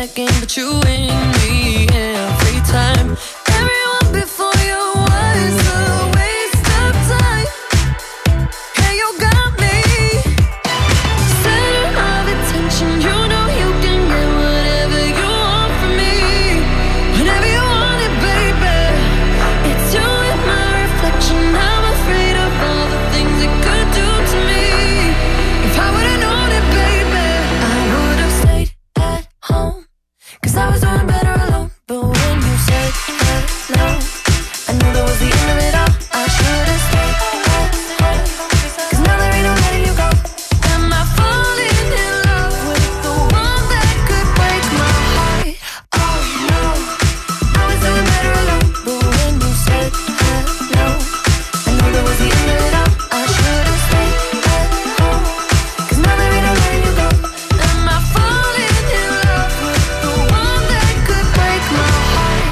that game, but you win me every time. Everyone before you was a waste of time. Hey, you got me center of attention. You know you can get whatever you want from me, whenever you want it, baby. It's you in my reflection. I'm afraid of all the things it could do to me. If I would've known it, baby, I would've stayed at home, 'cause I was doing better alone. But when you said hello, I knew that was the end of it all. I should've stayed at home, 'cause now there ain't no letting you go. Am I falling in love with the one that could break my heart? Oh no, I was doing better alone. But when you said hello, I knew that was the end of it all. I should've stayed at home, 'cause now there ain't no letting you go. Am I falling in love with the one that could break my heart?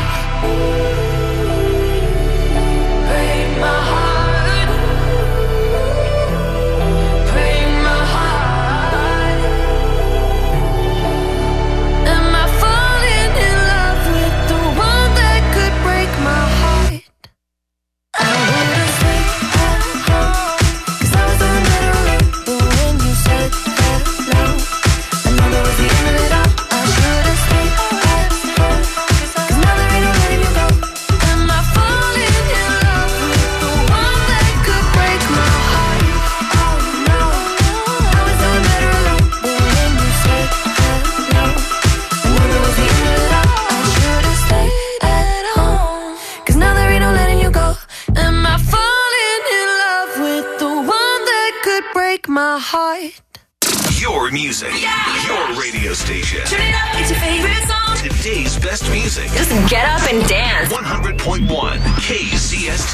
Break my heart. Break my heart. Am I falling in love with the one that could break my heart? I would've stayed at home, 'cause I was doing better alone. But when you said hello, I knew that was the end of it all. I should've stayed at home, 'cause now there ain't no letting you go. Am I falling in love with the one that could break my heart? Oh no, I was doing better alone. But when you said hello, I knew that was the end of it all. I should've stayed at home, 'cause now there ain't no letting you go. Am I falling in love with the one that could break my heart? Your music, your radio station. Turn it up, it's your favorite song. Today's best music. Just get up and dance. 100.1 KCST.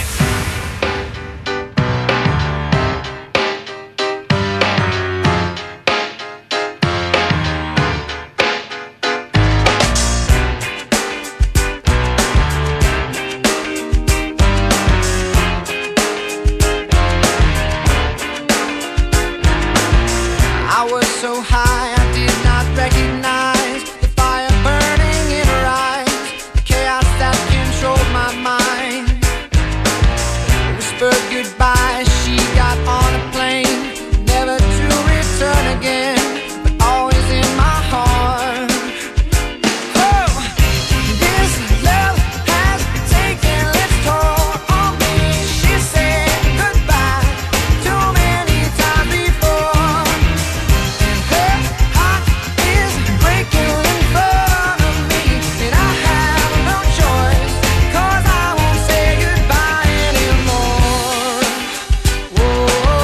I was so high, I did not recognize the fire burning in her eyes, the chaos that controlled my mind. Whispered goodbye, she got on a plane, never to return again, but always in my heart. Oh, this love has taken its toll on me. She said goodbye too many times before. Her heart is breaking in front of me, and I have no choice, 'cause I won't say goodbye anymore. Whoa,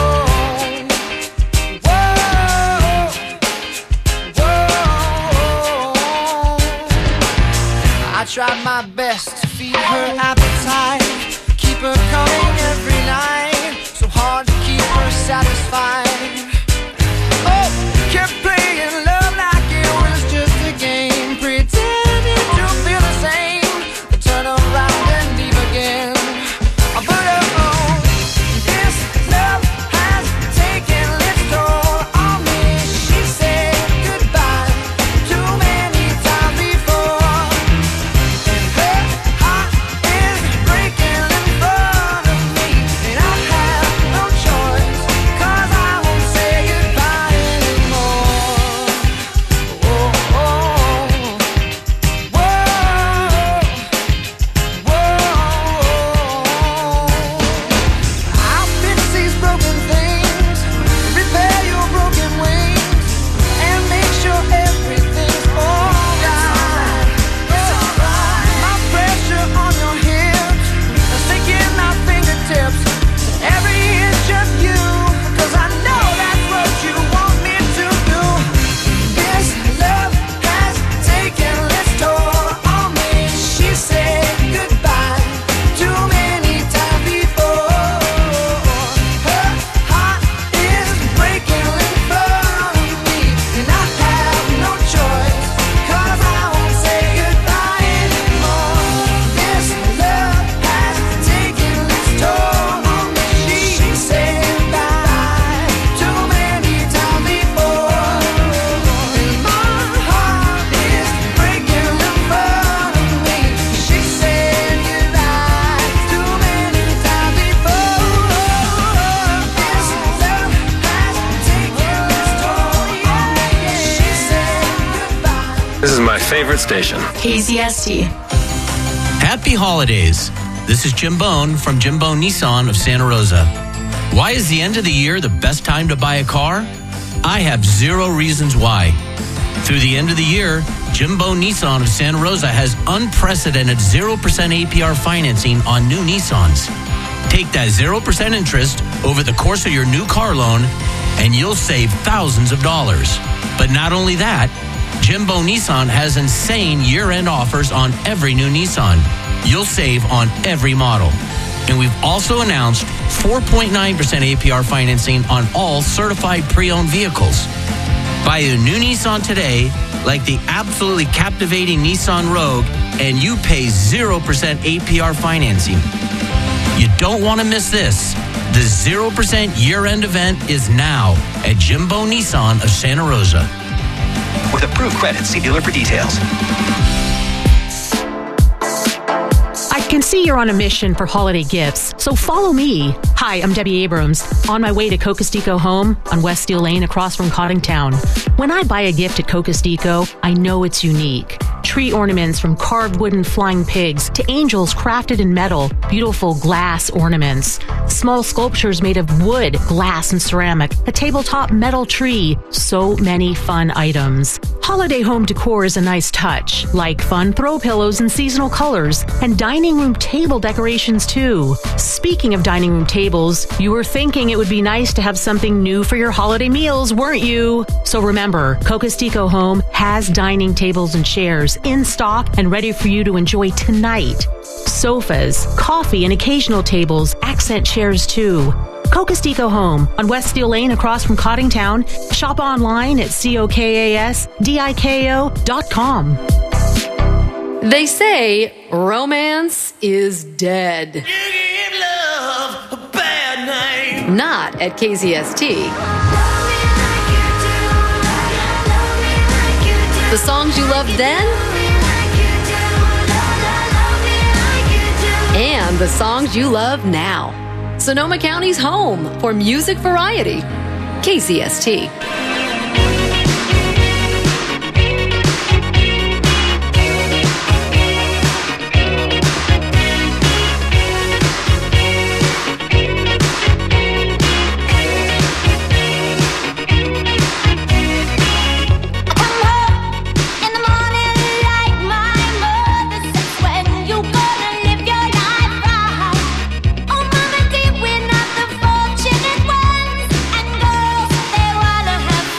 whoa, whoa. I tried my best to feed her appetite, keep her coming every night, so hard to keep her satisfied. Oh, kept playing love like it was just a game, pretending to feel the same, but turn around and leave again. But oh, this love has taken its toll on me. She said goodbye too many times before, and her heart is breaking in front of me, and I have no choice, 'cause I won't say goodbye anymore. This is my favorite station. KZST. Happy holidays. This is Jim Bone from Jim Bone Nissan of Santa Rosa. Why is the end of the year the best time to buy a car? I have 0 reasons why. Through the end of the year, Jim Bone Nissan of Santa Rosa has unprecedented 0% APR financing on new Nissans. Take that 0% interest over the course of your new car loan, and you'll save thousands of dollars. But not only that, Jim Bone Nissan has insane year-end offers on every new Nissan. You'll save on every model. And we've also announced 4.9% APR financing on all certified pre-owned vehicles. Buy a new Nissan today, like the absolutely captivating Nissan Rogue, and you pay 0% APR financing. You don't want to miss this. The 0% year-end event is now at Jim Bone Nissan of Santa Rosa. With approved credit, see dealer for details. I can see you're on a mission for holiday gifts, so follow me. Hi, I'm Debbie Abrams, on my way to Cocostico Home on West Steel Lane across from Cottingtown. When I buy a gift at Cocostico, I know it's unique. Tree ornaments from carved wooden flying pigs to angels crafted in metal, beautiful glass ornaments, small sculptures made of wood, glass, and ceramic, a tabletop metal tree, so many fun items. Holiday home decor is a nice touch, like fun throw pillows in seasonal colors, and dining room table decorations too. Speaking of dining room tables, you were thinking it would be nice to have something new for your holiday meals, weren't you? So remember, Cocostico Home has dining tables and chairs in stock and ready for you to enjoy tonight. Sofas, coffee, and occasional tables, accent chairs too. Cocostico Home on West Steel Lane across from Cottingtown. Shop online at COKASDIKO.com. They say romance is dead. You give love a bad name. Not at KZST. The songs you loved then and the songs you love now. Sonoma County's home for music variety. KZST. Have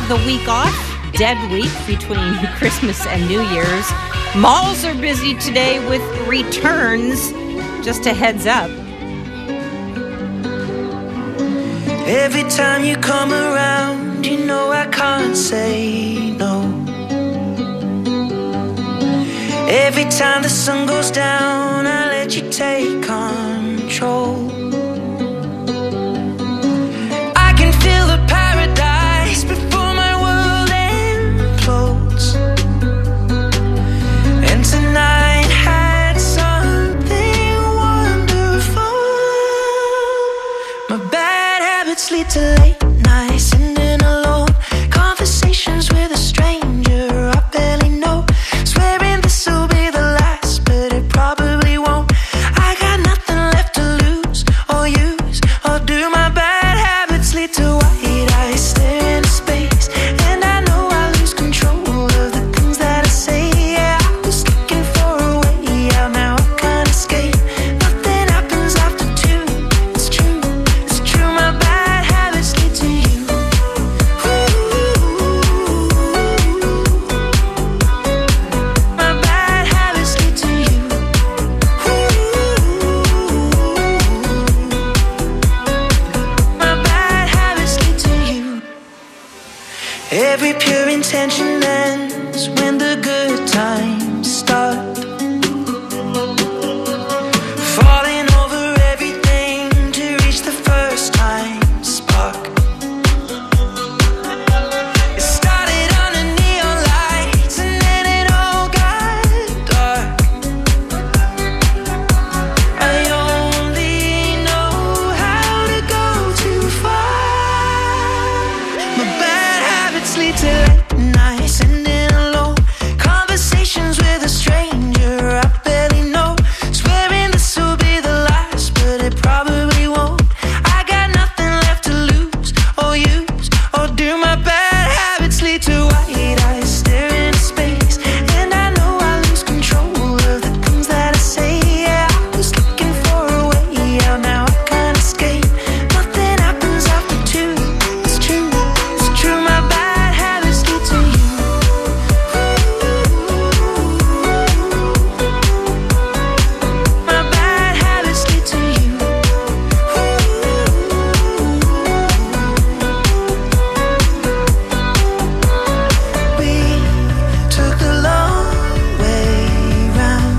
have the week off, dead week between Christmas and New Year's. Malls are busy today with returns. Just a heads up. Every time you come around, you know I can't say no. Every time the sun goes down, I let you take control. I can feel the paradise before my world implodes. And tonight had something wonderful. My bad habits lead to late nights, ending alone. Conversations with a stranger I barely know. Swearing this will be the last, but it probably won't. I got nothing left to lose or use or do. My bad habits lead to white eyes staring into space, and I know I lose control of the things that I say. Yeah, I was looking for a way out, now I can't escape. Nothing happens after 2. It's true, it's true. My bad habits lead to you. My bad habits lead to you. My bad habits lead to you. Every pure intention ends when the good times start. Falling over everything to reach the first time spark. It started under neon lights and then it all got dark. I only know how to go too far. My bad habits lead to late nights, ending alone. Conversations with a stranger I barely know. Swearing this will be the last, but it probably won't. I got nothing left to lose or use or do. My bad habits lead to white eyes staring into space, and I know I lose control of the things that I say. Yeah, I was looking for a way out, now I can't escape. Nothing happens after 2. It's true, it's true. My bad habits lead to you. My bad habits lead to you. We took the long way round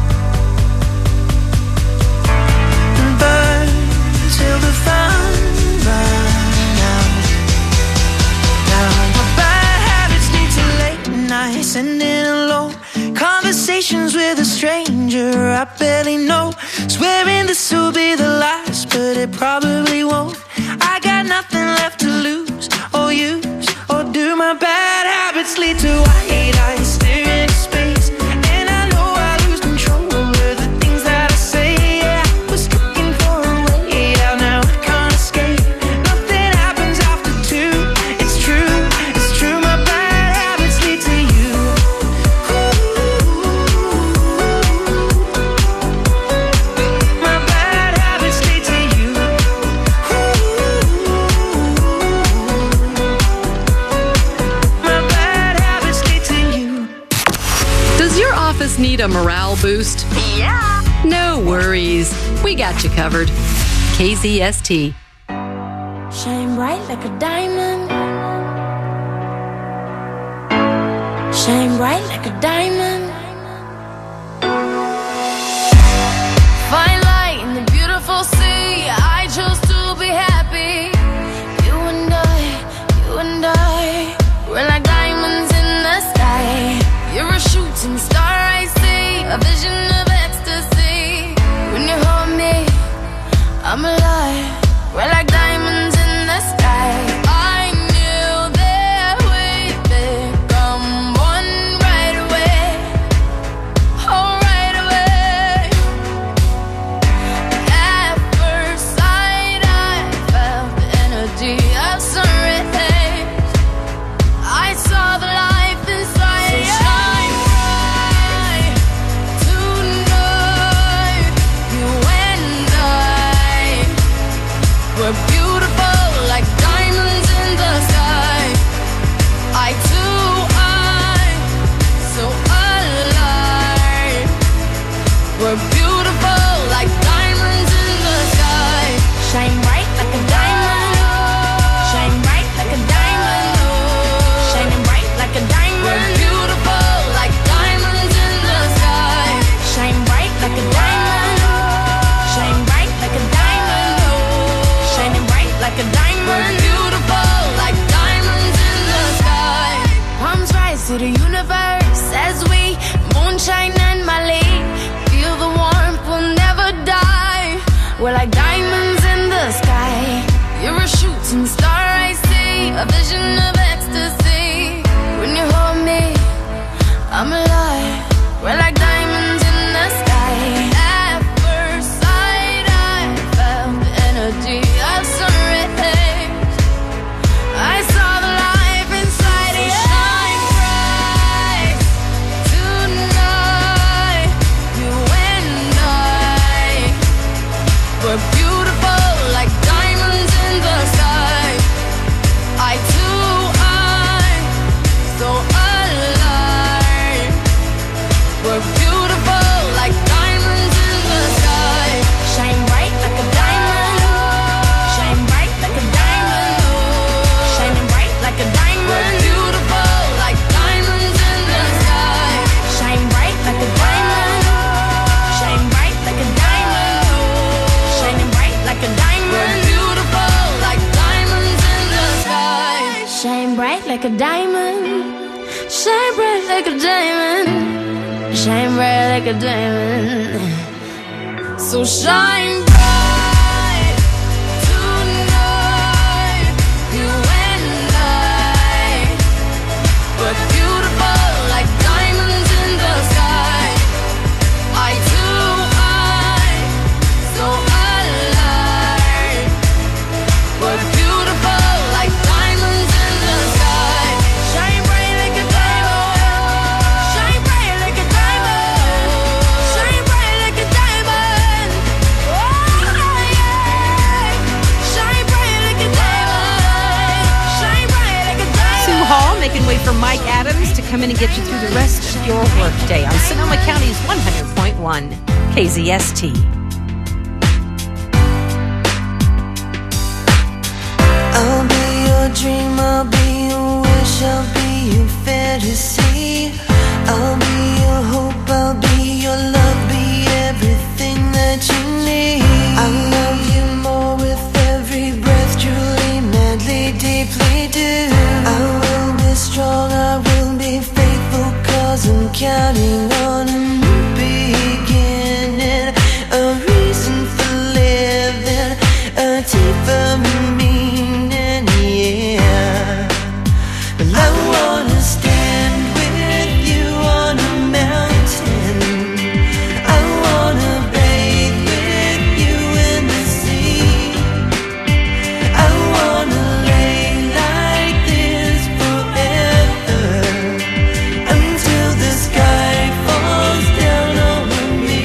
and burned till the fun ran out. Now my bad habits lead to late nights, ending alone. Conversations with a stranger I barely know. Swearing this will be the last, but it probably won't. I got nothing left to lose or use or do. My bad habits lead to white eyes staring into space, and I know I lose control of the things that I say. Yeah, I was looking for a way out, now I can't escape. Nothing happens after 2. It's true, it's true. My bad habits lead to you. My bad habits lead to you. My bad habits lead to you. Does your office need a morale boost? Yeah. No worries. We got you covered. KZST. Shine bright like a diamond. Shine bright like a diamond. Fine light in the beautiful sea. I chose to be happy. You and I, we're like diamonds in the sky. You're a shooting star I see, a vision of ecstasy. When you hold me, I'm alive. We're like diamonds in the sky. I knew that we'd become one right away. Oh, right away. At first sight, I felt the energy of sun rays. I saw the life inside. So shine bright tonight. You and I were beautiful. diamond. Beautiful like diamonds in the sky. Palms rise to the universe as we moonshine and Mali. Feel the warmth, we'll never die. We're like diamonds in the sky. You're a shooting star I see, a vision of ecstasy. When you hold me, I'm alive. We're like diamonds in the sky. At first sight, I felt the energy of sun rays. I saw the life inside you. Shine bright tonight. You and I, we're beautiful like diamonds in the sky. Eye to eye, so alive. We're beautiful like diamonds in the sky. Shine bright like a diamond. Shine bright like a diamond. Shining bright like a diamond. We're beautiful like diamonds in the sky. Shine bright like a diamond. Shine bright like a diamond. Shining bright like a diamond. We're beautiful like diamonds in the sky. Shine bright like a diamond. Shine bright like a diamond. Shine bright like a diamond. So shine bright tonight. You and I, we're beautiful like diamonds in the sky. Eye to eye, so alive. We're beautiful like diamonds in the sky. Shine bright like a diamond. Shine bright like a diamond. Shine bright like a diamond. Oh yeah. Shine bright like a diamond. Shine bright like a diamond. Sue Hall making way for Mike Adams to come in and get you through the rest of your workday on Sonoma County's 100.1 KZST. I'll be your dream, I'll be your wish, I'll be your fantasy. I'll be your hope, I'll be your love, be everything that you need. I'll love you more with every breath, truly, madly, deeply do. I will be strong, I will be faithful, 'cause I'm counting on a new beginning, a reason for living, a deeper meaning, yeah. Well, I wanna stand with you on a mountain. I wanna bathe with you in the sea. I wanna lay like this forever, until the sky falls down over me.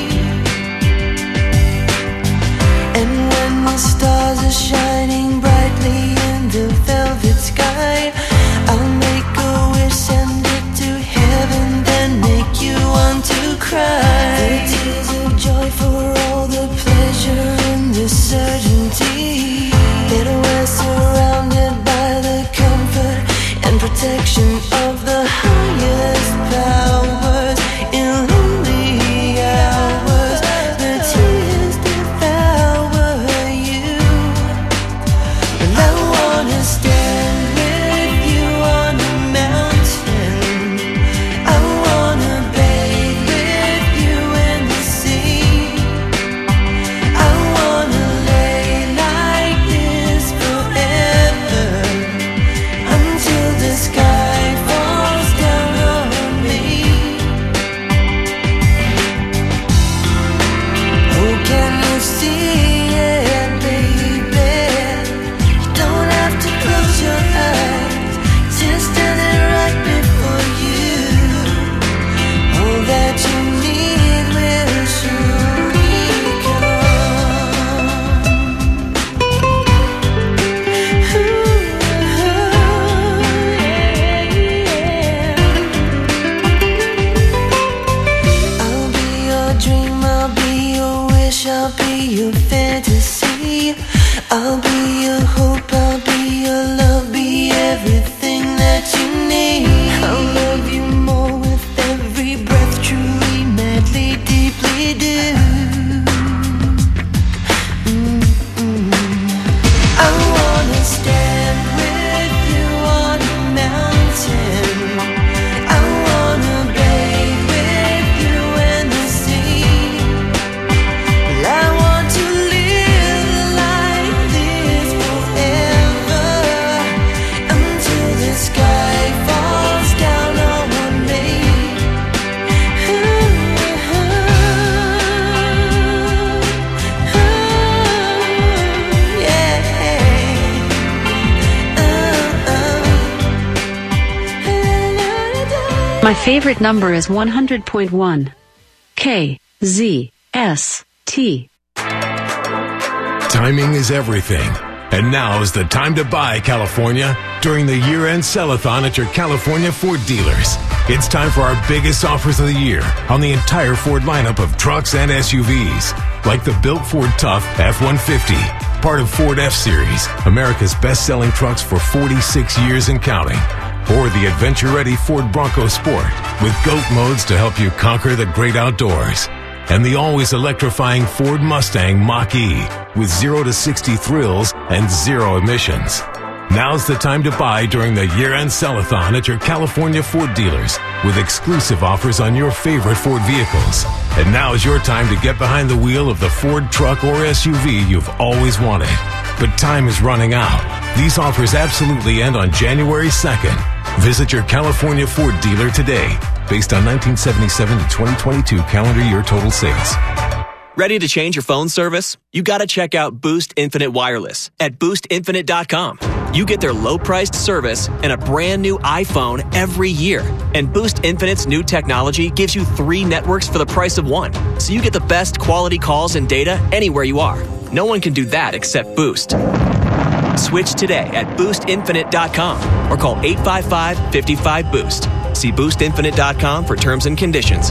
And when the stars are shining brightly in the velvet sky, I'll make a wish, send it to heaven, then make you want to cry. The tears of joy for all the pleasure and the certainty that we're surrounded by the comfort and protection of the highest powers. In lonely hours, the tears devour you. And I wanna stand with you on a mountain. I wanna bathe with you My favorite number is 100.1. KZST. Timing is everything. And now is the time to buy, California, during the year-end sell-a-thon at your California Ford dealers. It's time for our biggest offers of the year on the entire Ford lineup of trucks and SUVs, like the built Ford Tough F-150, part of Ford F-Series, America's best-selling trucks for 46 years and counting. Or the adventure-ready Ford Bronco Sport with GOAT modes to help you conquer the great outdoors. And the always electrifying Ford Mustang Mach-E with 0 to 60 thrills and 0 emissions. Now's the time to buy during the year-end sell-a-thon at your California Ford dealers with exclusive offers on your favorite Ford vehicles. And now is your time to get behind the wheel of the Ford truck or SUV you've always wanted. But time is running out. These offers absolutely end on January 2nd. Visit your California Ford dealer today, based on 1977 to 2022 calendar year total sales. Ready to change your phone service? You got to check out Boost Infinite Wireless at boostinfinite.com. You get their low-priced service and a brand new iPhone every year. And Boost Infinite's new technology gives you 3 networks for the price of 1. So you get the best quality calls and data anywhere you are. No one can do that except Boost. Switch today at boostinfinite.com or call 855-55-BOOST. See boostinfinite.com for terms and conditions.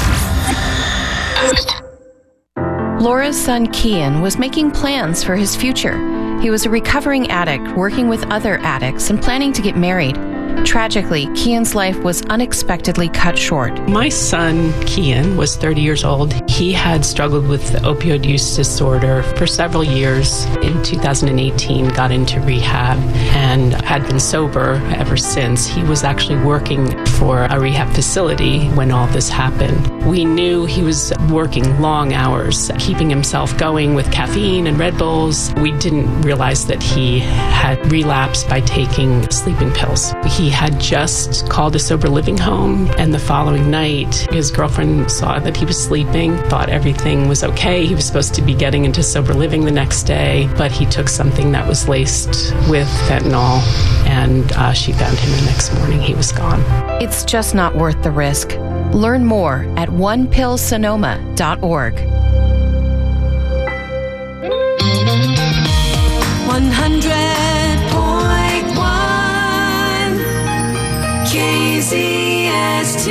Laura's son, Kian, was making plans for his future. He was a recovering addict, working with other addicts and planning to get married. Tragically, Kian's life was unexpectedly cut short. My son, Kian, was 30 years old. He had struggled with opioid use disorder for several years. In 2018, got into rehab and had been sober ever since. He was actually working for a rehab facility when all this happened. We knew he was working long hours, keeping himself going with caffeine and Red Bulls. We didn't realize that he had relapsed by taking sleeping pills. He had just called a sober living home, and the following night, his girlfriend saw that he was sleeping, thought everything was okay. He was supposed to be getting into sober living the next day, but he took something that was laced with fentanyl, and she found him the next morning. He was gone. It's just not worth the risk. Learn more at onepillsonoma.org. 100.1 KZST.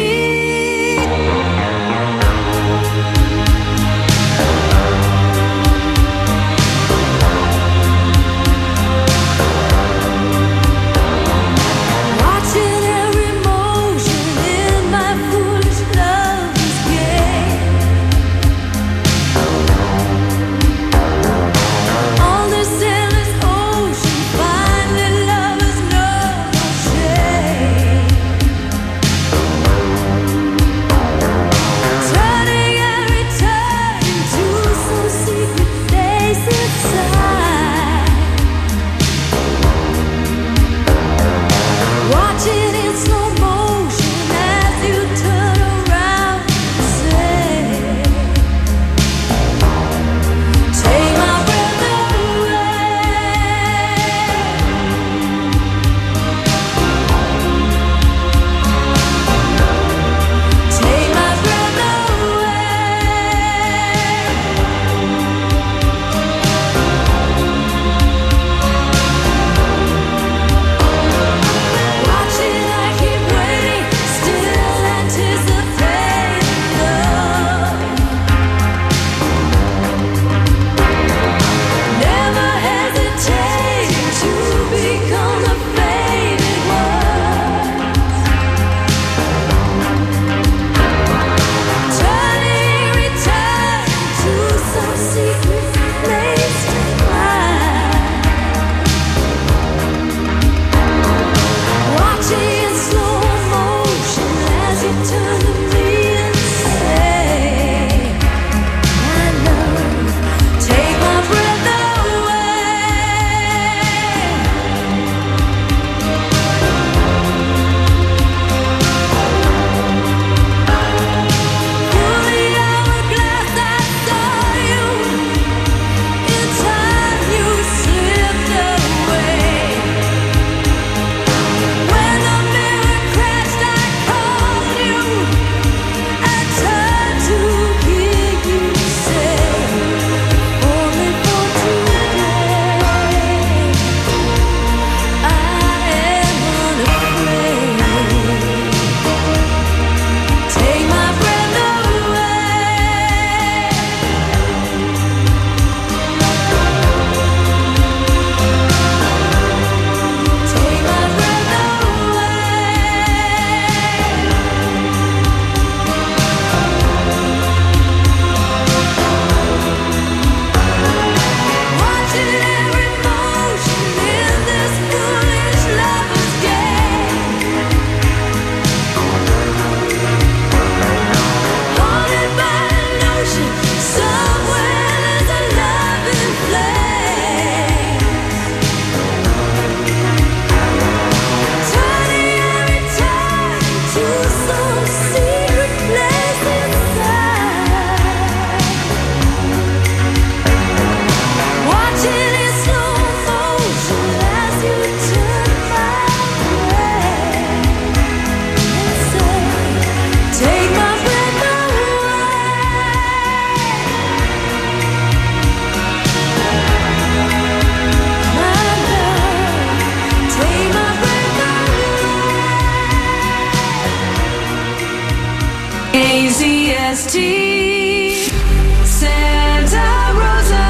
IST, Santa Rosa.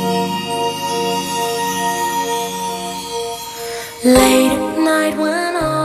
Late at night when